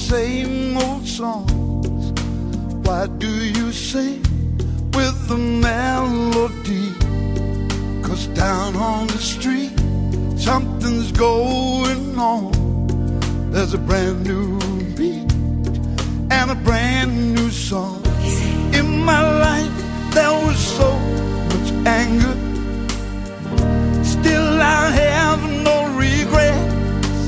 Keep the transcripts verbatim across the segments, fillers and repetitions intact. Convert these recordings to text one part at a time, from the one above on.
same old songs? Why do you sing with the melody? 'Cause down on the street something's going on. There's a brand new beat and a brand new song. In my life there was so much anger, still I have no regrets.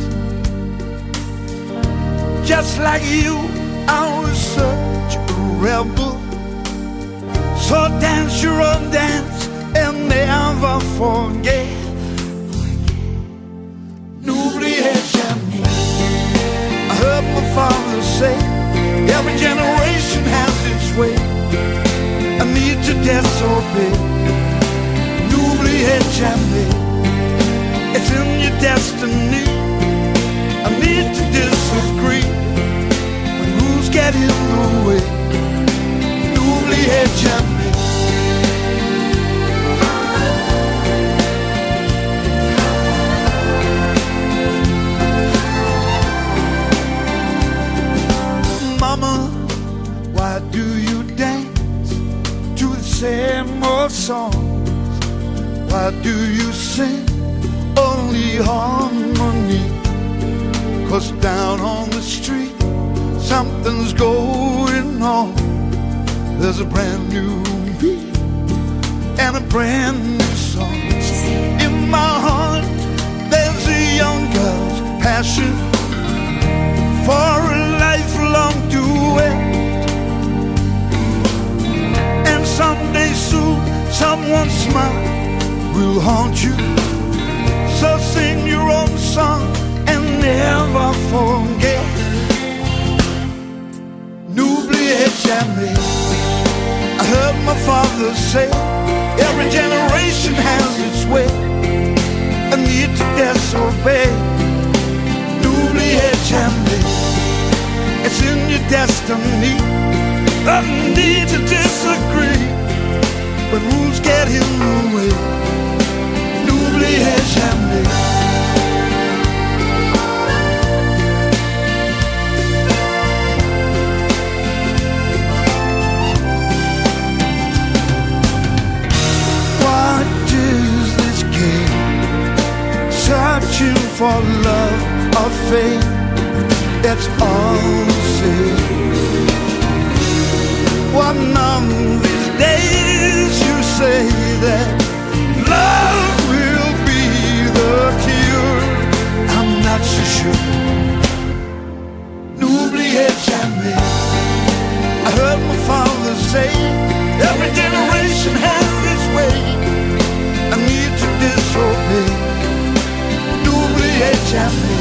Just like you, I was such a rebel. So dance your own dance and never forget. N'oubliez jamais. I heard my father say, every generation has its way. I need to disobey. N'oubliez jamais. It's in your destiny. I need to disagree when rules get in the way. N'oubliez jamais. Mama, why do you dance to the same old songs? Why do you sing only harmony? 'Cause down on the street something's going on. There's a brand new beat and a brand new song. In my heart there's a young girl's passion for a lifelong duet. And someday soon someone's smile will haunt you. So sing your own song and never forget. N'oubliez jamais. I heard my father say, every generation has its way. I need to disobey. N'oubliez jamais. It's in your destiny. I need to disagree when rules get in the way. N'oubliez jamais. Searching for love or fate, that's all the same. One of these days you say that love will be the cure. I'm not so sure. N'oubliez jamais. I heard my father say, every generation has its way. I need to disobey. N'oubliez jamais.